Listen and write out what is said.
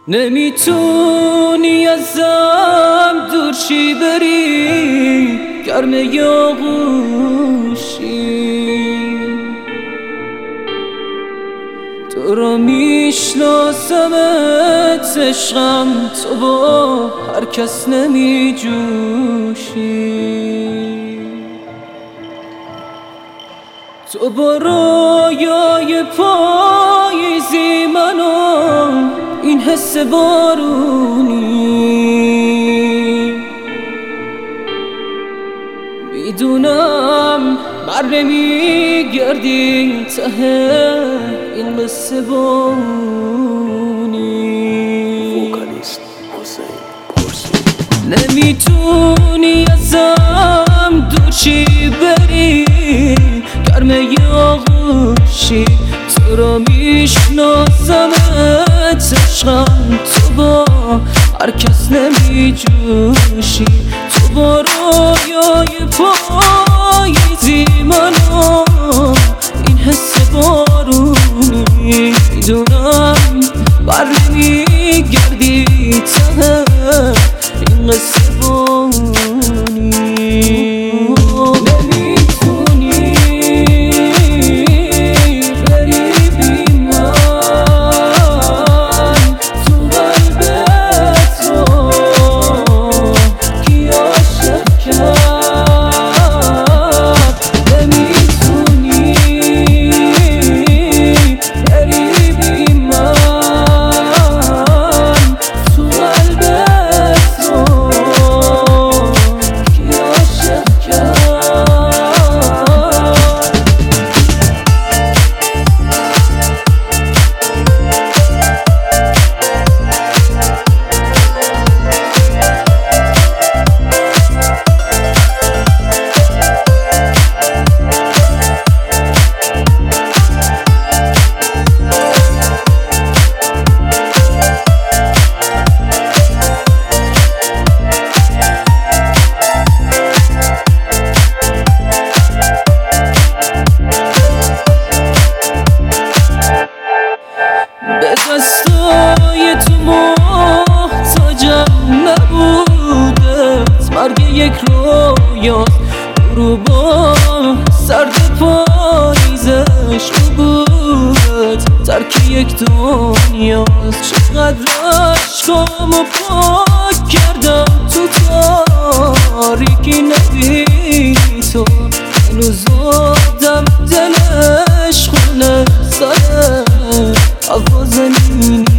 نمیتونی ازم دور شی بری، گرم یاغوشی تو را میشناسمت عشقم، تو با هر کس نمی جوشی. تو با رویای پاییزی منو این حس بارونی، میدونم بر نمیگردی ته این قصه بونی. نمیتونی ازم دور شی بری، گرم یاغوشی تو را میشناسمت عشقم، تو با هر کس نمی جوشی. تو با رویای پاییزی منو این حس بارونی، میدونم بر نمیگردی ته این قصه بونی. دستای تو محتاجم نبودت، مرگ یک رویاست غروبا سرد پاییزش بودت، ترک یک دنیاست. چقدر عشقامو پاک کردم تو تاریکی، نبی تو هنوز آدم دلش خونه سره هوا زمینی.